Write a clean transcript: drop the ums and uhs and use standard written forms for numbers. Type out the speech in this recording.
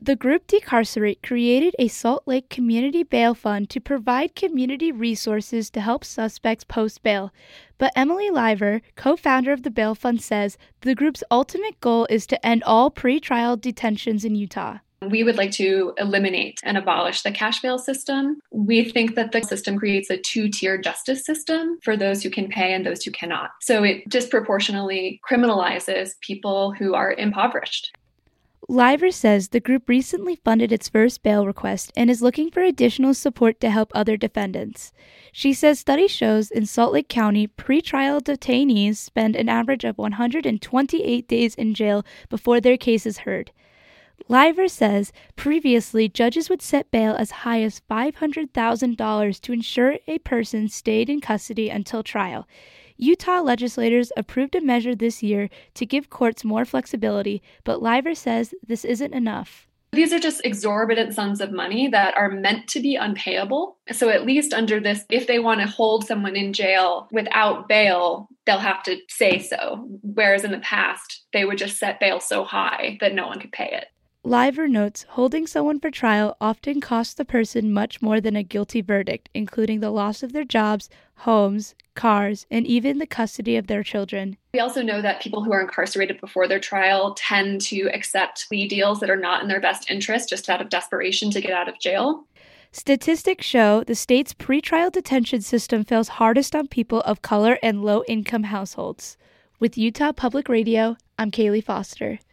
The group Decarcerate created a Salt Lake Community Bail Fund to provide community resources to help suspects post bail. But Emily Liver, co-founder of the bail fund, says the group's ultimate goal is to end all pretrial detentions in Utah. We would like to eliminate and abolish the cash bail system. We think that the system creates a two-tier justice system for those who can pay and those who cannot. So it disproportionately criminalizes people who are impoverished. Liver says the group recently funded its first bail request and is looking for additional support to help other defendants. She says study shows in Salt Lake County, pretrial detainees spend an average of 128 days in jail before their case is heard. Liver says previously judges would set bail as high as $500,000 to ensure a person stayed in custody until trial. Utah legislators approved a measure this year to give courts more flexibility, but Liver says this isn't enough. These are just exorbitant sums of money that are meant to be unpayable. So at least under this, if they want to hold someone in jail without bail, they'll have to say so. Whereas in the past, they would just set bail so high that no one could pay it. Liver notes holding someone for trial often costs the person much more than a guilty verdict, including the loss of their jobs, homes, cars, and even the custody of their children. We also know that people who are incarcerated before their trial tend to accept plea deals that are not in their best interest just out of desperation to get out of jail. Statistics show the state's pretrial detention system fails hardest on people of color and low-income households. With Utah Public Radio, I'm Kaylee Foster.